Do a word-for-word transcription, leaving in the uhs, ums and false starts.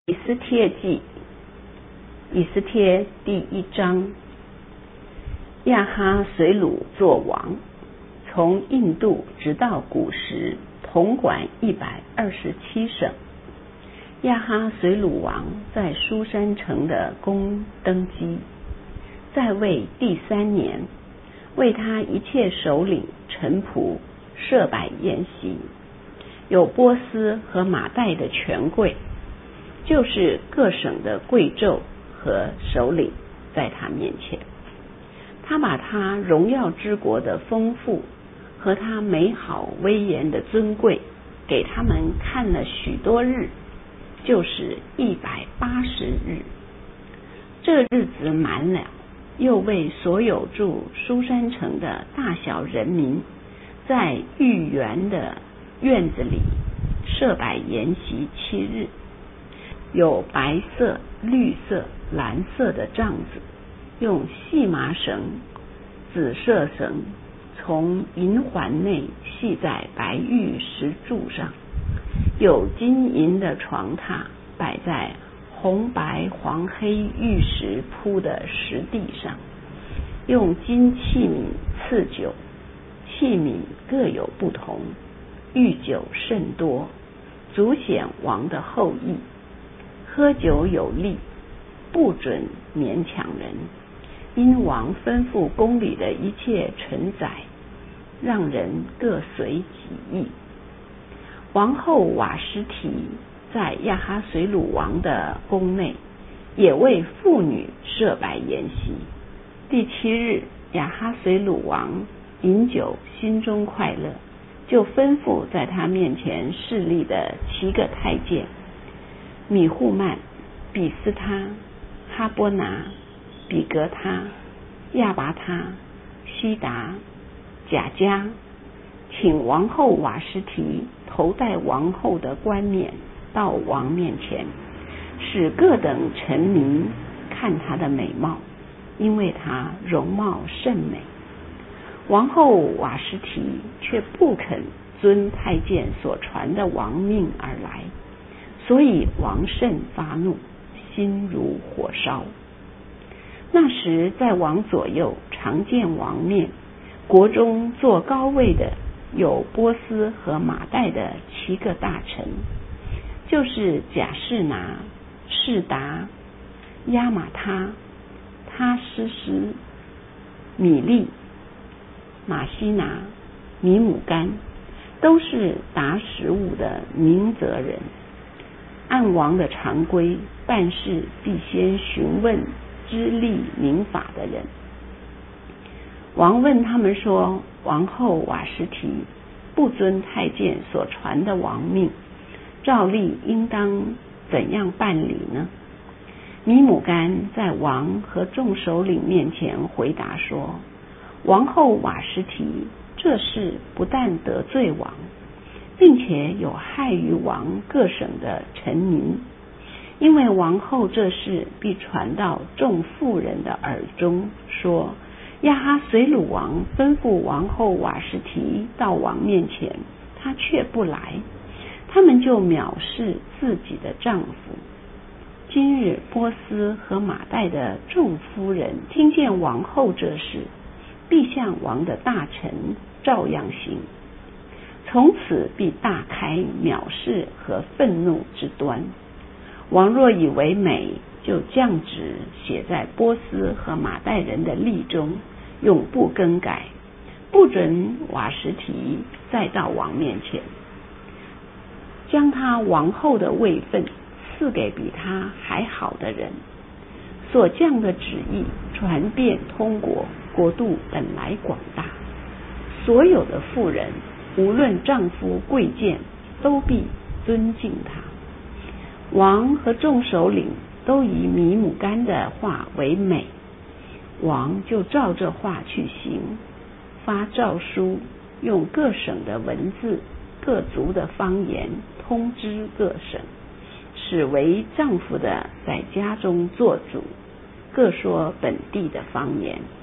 以斯帖记，以斯帖第一章。亚哈随鲁作王，从印度直到古时，统管一百二十七省。亚哈随鲁王在书珊城的宫登基，在位第三年，为他一切首领臣仆设摆筵席，有波斯和马代的权贵，就是各省的贵胄和首领，在他面前。他把他荣耀之国的丰富和他美好威严的尊贵给他们看了许多日，就是一百八十日。这日子满了，又为所有住书珊城的大小人民，在御园的院子里设摆筵席七日，有白色、绿色、蓝色的帐子，用细麻绳、紫色绳从银环内系在白玉石柱上，有金银的床榻摆在红白黄黑玉石铺的石地上，用金器皿赐酒，器皿各有不同，御酒甚多，足显王的厚意。喝酒有例，不准勉强人，因王吩咐宫里的一切臣宰，让人各随己意。王后瓦实提在亚哈随鲁王的宫内，也为妇女设摆筵席。第七日，亚哈随鲁王饮酒，心中快乐，就吩咐在他面前侍立的七个太监，米户曼、比斯他、哈波拿、比格他、亚拔他、西达、贾加，请王后瓦实提头戴王后的冠冕到王面前，使各等臣民看她的美貌，因为她容貌甚美。王后瓦实提却不肯遵太监所传的王命而来，所以王甚发怒，心如火烧。那时在王左右常见王面，国中坐高位的有波斯和马代的七个大臣，就是贾士拿、士达、亚玛他、他施斯、米利、马西拿、米姆干，都是达十五的明泽人。按王的常规，办事必先询问知例明法的人。王问他们说，王后瓦实提不遵太监所传的王命，照例应当怎样办理呢？米姆干在王和众首领面前回答说，王后瓦实提这事不但得罪王，并且有害于王各省的臣民，因为王后这事必传到众妇人的耳中，说亚哈随鲁王吩咐王后瓦实提到王面前，她却不来，他们就藐视自己的丈夫。今日波斯和马代的众夫人听见王后这事，必向王的大臣照样行，从此必大开藐视和愤怒之端。王若以为美，就降旨写在波斯和马代人的例中，永不更改，不准瓦实提再到王面前，将他王后的位分赐给比他还好的人。所降的旨意传遍通国，国度本来广大，所有的妇人无论丈夫贵贱，都必尊敬他。王和众首领都以米姆干的话为美，王就照这话去行，发诏书，用各省的文字、各族的方言通知各省，使为丈夫的在家中做主，各说本地的方言。